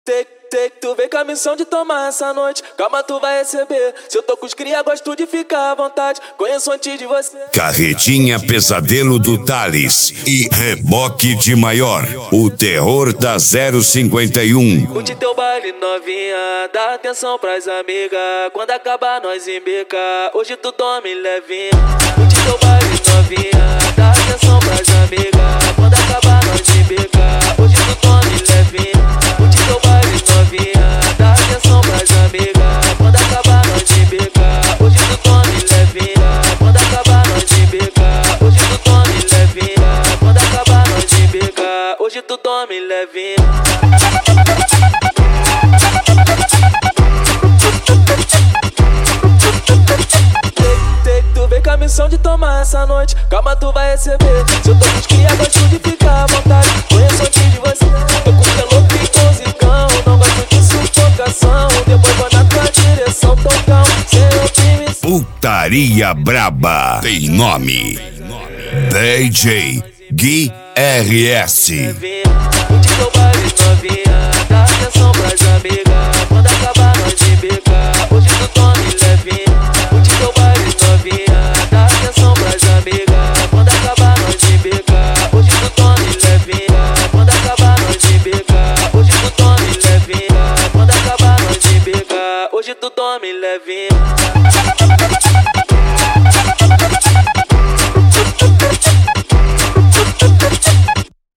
Tu vem com a missão de tomar essa noite, calma tu vai receber. Se eu tô com os cria, gosto de ficar à vontade, conheço antes de você. Carretinha Pesadelo do Thales e Reboque de Maior, o terror da 051. Curte teu baile novinha, dá atenção pras amigas, quando acabar nós embica, hoje tu dorme levinha. Curte teu baile novinha, dá atenção pras amigas, quando acabar nós embica, hoje tu dorme levinha. Curte teu baile novinha, dá atenção pras amigas, quando acabar nós embica, hoje tu dorme levinha. Quando acabar nós embica, hoje tu dorme levinha. Quando acabar nós embica, hoje tu dorme levinha. Tu vem com a missão de tomar essa noite, calma tu vai receber. Se eu tô com os cria, gosto de ficar à vontade, conheço antes de você. Tô com pelo picosicão, não gosto de sufocação. Depois vou na tua direção, tocão, sem opinião. Putaria Braba tem nome: DJ Gui RS. Curte teu baile novinha, dá atenção pras amigas, quando acabar nós embica, hoje tu dorme levinha. Curte teu baile novinha, dá atenção pras amigas, quando acabar nós embica, hoje tu dorme levinha. Quando acabar nós embica, hoje tu dorme levinha. Quando acabar nós embica, hoje tu dorme levinha.